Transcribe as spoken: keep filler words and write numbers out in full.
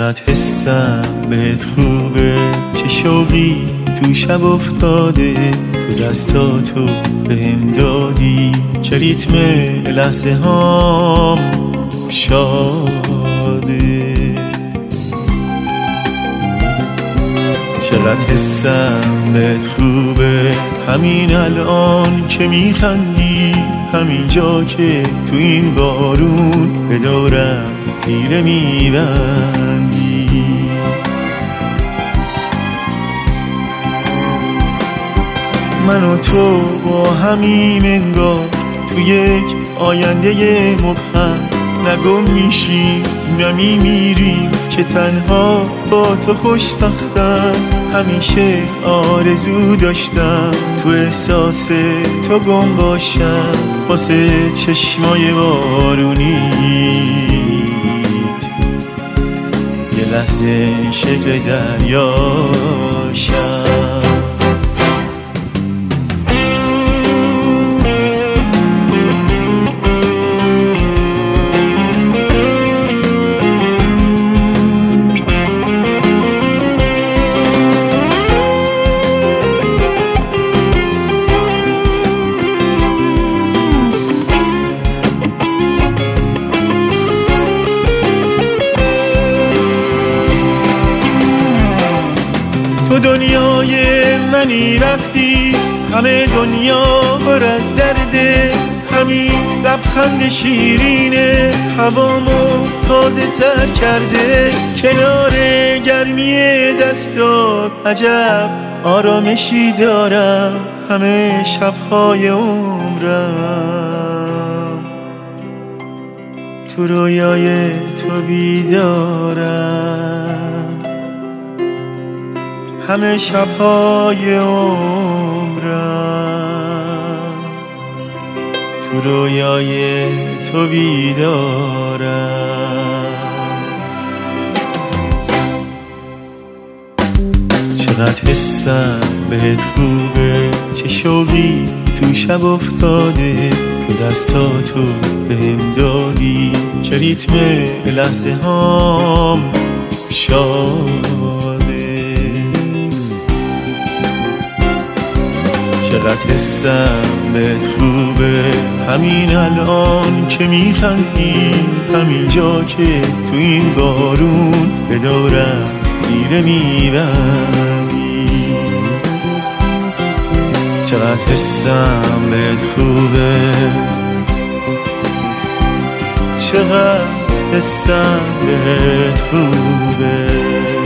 چقدر حسم بهت خوبه، چه شوقی تو شب افتاده، تو دستاتو بهم دادی که ریتم لحظه هام شاده. چقدر حسم بهت خوبه، همین الان که میخندی، همین جا که تو این بارون به دورم تیره میبندی. من و تو با همین انگار تو یک آینده مبهم، نگم میشیم نمیمیریم که تنها با تو خوشبختم. همیشه آرزو داشتم تو احساس تو گم باشم، واسه چشمای بارونیت یه لحظه شکل دریاشم. تو دنیای منی وقتی همه دنیا پر از درده، همین لبخند شیرینه هوامو تازه تر کرده. کنار گرمی دستات عجب آرامشی دارم، همه شبهای عمرم تو رویای تو بیدارم، همه شبهای عمرم تو رویای تو بیدارم. چقدر حسم بهت خوبه، چه شوقی تو شب افتاده، تو دستاتو بهم دادی که ریتم لحظه هام شاده. چقدر حسم بهت خوبه، همین الان که میخندی، همین جا که تو این بارون به دورم تیره میبندی. چقدر حسم بهت خوبه، چقدر حسم بهت خوبه.